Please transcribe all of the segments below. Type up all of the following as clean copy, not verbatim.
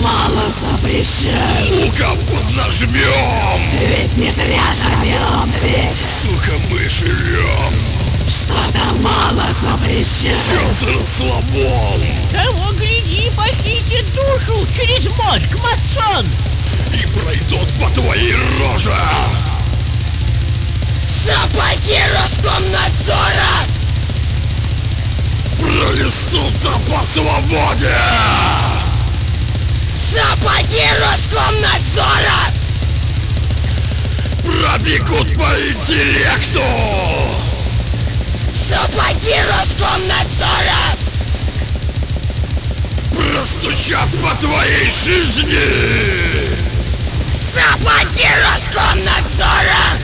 мало запрещай. Ука поднажмем. Ведь не зря живем здесь. Сука, мы живем. Что-то мало запрещай. Сейчас расслабон. Того гляди, похитит душу через мозг масон. И пройдут по твоей роже. Сапоги Роскомнадзора Пронесутся по свободе. Сапоги Роскомнадзора Пробегут по интеллекту. Сапоги Роскомнадзора Простучат по твоей жизни. Сапоги Роскомнадзора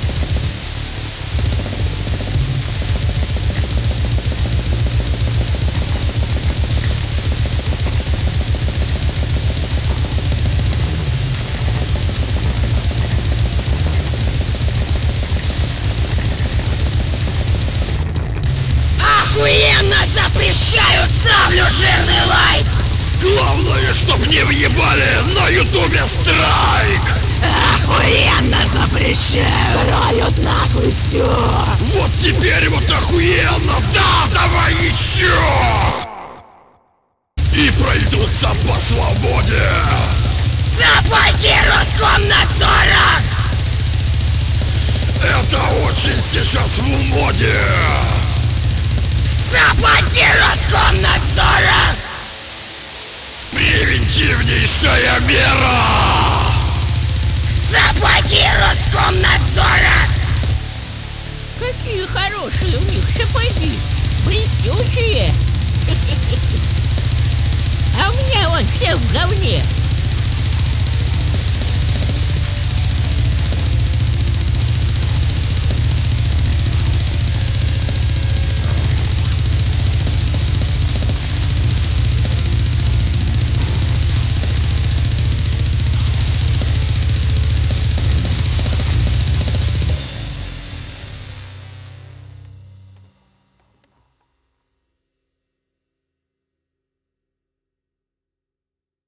Охуенно запрещают, ставлю жирный лайк. Главное, чтоб не въебали на ютубе страйк. Охуенно запрещают. Роют нахуй все. Вот теперь вот охуенно. Да, давай еще. И пройдутся по свободе. Сапоги Роскомнадзора Это очень сейчас в моде. Сапоги Роскомнадзора Превентивнейшая мера. Сапоги Роскомнадзора Какие хорошие у них сапоги. Блестючие. А у меня вон все в говне.